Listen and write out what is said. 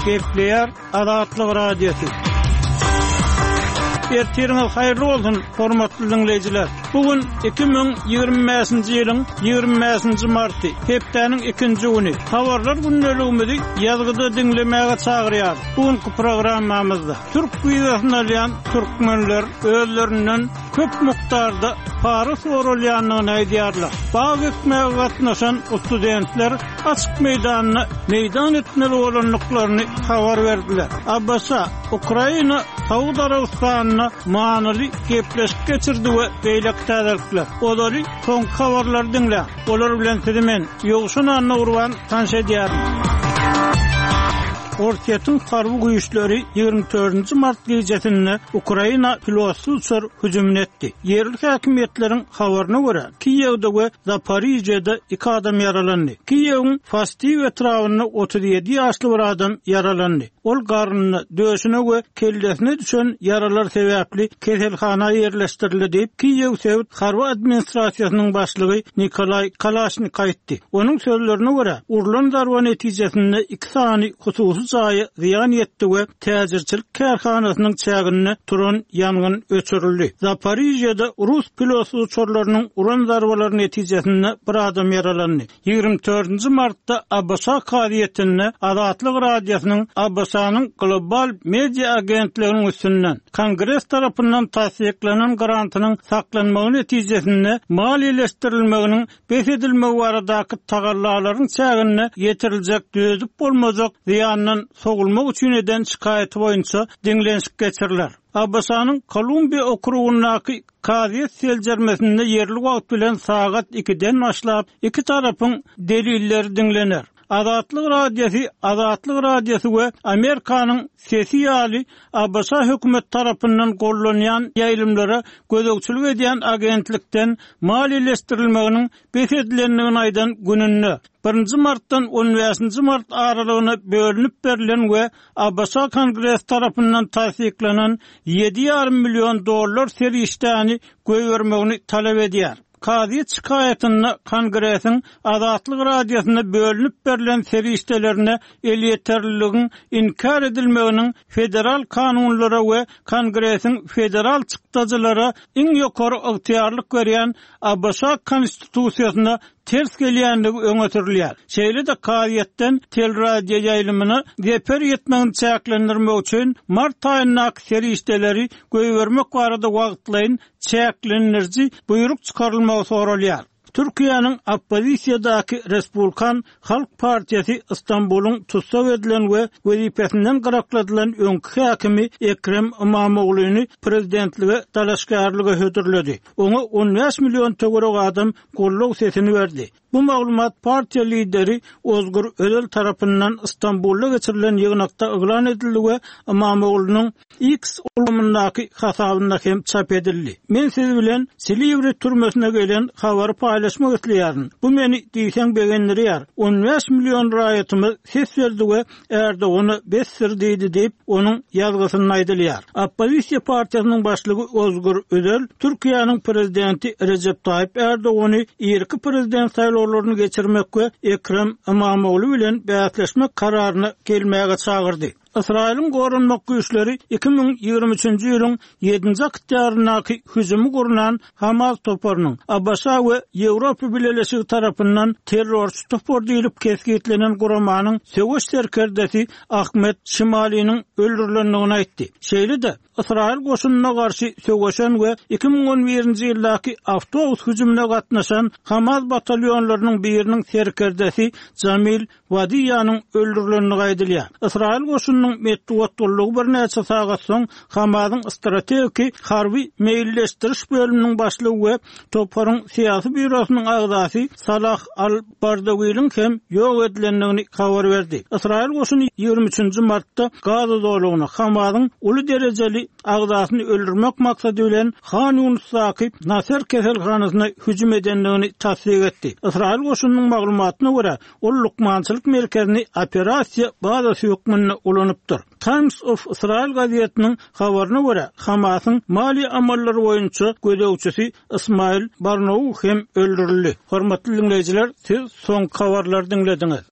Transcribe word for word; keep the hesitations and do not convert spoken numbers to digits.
Kepler Azatlyk Radiosu. Ertiriniz hayırlı olsun, hormatly dinleyijiler. Bugün iki bin ýygrimiňji ýylyň ýygrimiňji marty, hepdeniň ikinji güni. Habarlar günneligimizi ýazgyda dinlemäge çagyrýar. Bugünkü programmamyzda türk güýjäsini alýan türkmenler özlerinden köp mukdarda para sorulýanlygyny aýdýarlar. Bag etmäge gatnaşan studentler açyk meýdanyna meýdan etmeli bolanlyklaryny habar berdiler. Abbasa Ukraina Saud Arabistanyna manyly gepleşik geçirdi we beýlek täzellikler. Olary soň habarlar dinle. Olar bilen sizimen ýogşun anna urwan tanş edýär. Ortaýatyn harby güýçleri ýygrimi dördünji mart gecesinde Ukraina pilotly uçur hüjüm etdi. Yerli häkimetleriň habaryna görä, Kiýewde we Zaporizjede iki adam yaralandy. Kiýewiň Fastiw etrawyna otuz ýedi ýaşly bir adam yaralandy. Ol garnyna, döşüne we kellesine düşen yaralar sebäpli keselhana ýerleşdirildi diýip Kiýew Sewit harby administrasiýasynyň başlygy Nikolay Kalashnik aýtdy. Onuň sözlerine görä, urulan darwa netijesinde iki sany hususy zaýy ziýan ýetdi we täzirçilik kärhanasynyň çägine turan ýangyn öçürildi. Zaporizjede Rus pilotly uçurlarynyň uran darbalary netijesinde bir adam yaralandy. ýygrimi dördünji martda Abbasa kadiýetine Azatlyk Radiosynyň Abbasanyň global media agentliginiň üstünden Kongres tarapyndan tasdiklenen grantynyň saklanmagy netijesinde maliýeleşdirilmeginiň besedilmegi baradaky tagallalaryň çägine ýetiriljek dözüp bolmazak ziýanyň sogulmak üçin eden şikaýaty boýunça dinlenşik geçiriler. Abbasanyň Kolumbiya okrugyndaky Kadiýet seljermesinde yerli wagt bilen sagat ikiden başlap iki tarapyň delilleri dinlener. Azatlyk Radiosu, Azatlyk Radiosu we Amerikanyň sesi ýaly Abbasa hökümet tarapyndan gollanýan ýaýlymlara gözegçilik edýän agentlikden maliýeleşdirilmeginiň besedilendigini aýdan gününde birinji martdan on beşinji mart aralygyna bölünip berilen we Abbasa Kongres tarapyndan tasdiklenen ýedi ýarym million dollar serişdäni göýbermegini talap edýär. Kadiýet şikaýatyny Kongresiň Azatlyk Radiosyna bölünip berilen serişdelerine el ýeterliligiň inkar edilmeginiň federal kanunlara we Kongresiň federal çykdajylara iň ýokary ygtyýarlyk berýän Abbasa konstitusiýasyna ters gelýändigi öňe sürilýär. Şeýle de kadiýetden tel radio ýaýlymyny geper ýetmegini çäklendirmek üçin mart aýyna serişdeleri göýbermek barada wagtlaryň çäklendirji buyruk çykarylmagy soralýar. Türkiýanyň oppozisiýadaky Respublikan Halk Partiýasy Istanbulyň tutsak edilen we wezipesinden garakladylan öňkü häkimi Ekrem İmamoğlu'ny prezidentlige dalaşgarlyga hödürledi. Oňa on beş million töwerek adam golluk sesini berdi. Bu maglumat partiýa lideri Ozgur Özel tarapyndan Istanbulda geçirilen ýygnakda eglan edildi we İmamoğlu'nyň X ulgamyndaky hasabynda hem çap edildi. Men siz bilen Silivri türmesine gelen habary paylaşmak isleýärdim. Bu meni diýsen begendirýär. on beş million raýatymy ses berdi we erde onu besirdi diýip onuň ýazgysyny aýdylýar. Oppozisiýa partiýasynyň başlygy Ozgur Özel Türkiýanyň prezidenti Recep Tayyip Erdoğan'y ýerki prezident saýlawlaryny geçirmek we Ekrem İmamoğlu bilen bäsleşmek kararyna gelmäge çagyrdy. İsrail'in gorunmak güýçleri iki bin ýygrimi üçinji ýylyň ýedinji oktýarynaky hüjümi gurulan Hamas toparynyň Abbasa we Ýewropa Birleşigi tarapyndan terrorçy topar diýilip kesgitlenen guramanyň söwüş serkerdesi Ahmet Şimali'niň öldürilendigini aýtdy. Şeýle de İsrail goşunyna garşy söwüşen we iki bin on birinji ýyldaky awtobus hüjümine gatnaşan Hamas batalionlarynyň biriniň serkerdesi Jamil Wadiýanyň öldürilendigini aýdylýar. İsrail goşunynyň metduatlygy bir näçe sagat soň Hamasyň strategik harby meýilleşdiriş bölüminiň başlygy we toparyň syýasy bürosynyň agzasy Salah al-Bardawi'niň hem ýok edilendigini habar berdi. İsrail goşuny ýygrimi üçinji martda Gaza dowlatyna Hamasyň uly derejeli agzasyny öldürmek maksady bilen Han Yunus'daky Nasser keselhanasyna hüjüm edendigini tasdik etdi. İsrail goşunynyň maglumatyna görä, ol lukmançylyk merkezini operasiýa bazasy hökmüne ulanypdyr. Times of Israel gazetiniň habaryna görä, Hamasyň mali amallary boýunça gözegçisi İsmail Barnow hem öldürildi. Hormatly dinleyijiler, siz soň habarlary dinlediňiz.